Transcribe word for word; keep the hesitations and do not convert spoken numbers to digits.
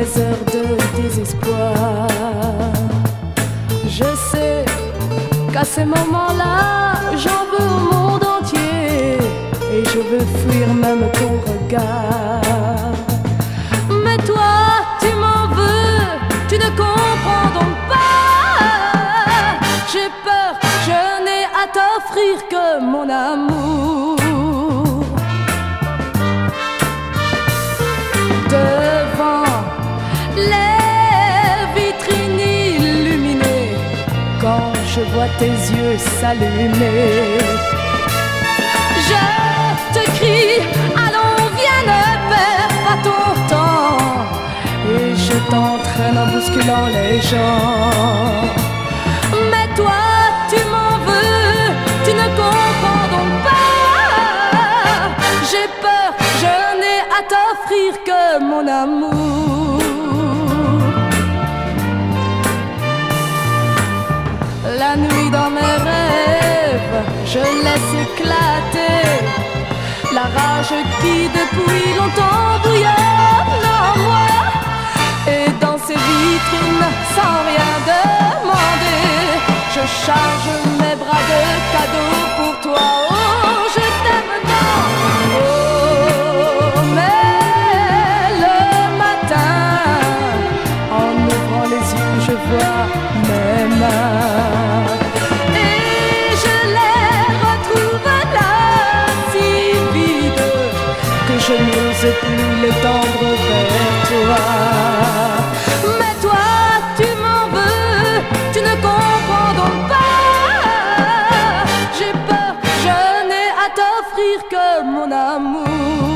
mes heures de désespoir. Je sais qu'à ces moments-là, j'en veux au monde entier et je veux fuir même ton regard. Mais toi, tu m'en veux, tu ne comprends donc pas. J'ai peur, je n'ai à t'offrir que mon amour. Devant les vitrines illuminées, quand je vois tes yeux s'allumer, je te crie, allons, viens, ne perds pas ton temps. Et je t'entraîne en bousculant les gens. Mais toi, tu m'en veux, tu ne comprends donc pas. J'ai peur, je n'ai à t'offrir que mon amour. La nuit dans mes rêves, je laisse éclater la rage qui depuis longtemps bouillonne en moi. Et dans ces vitrines, sans rien demander, je charge mes bras de cadeaux pour toi. Oh, je t'aime tant. Oh, mais le matin, en ouvrant les yeux, je vois mes mains. Et je les retrouve là, si vides, que je n'ose plus les tendre vers toi. Mais toi, tu m'en veux, tu ne comprends donc pas. J'ai peur, je n'ai à t'offrir que mon amour.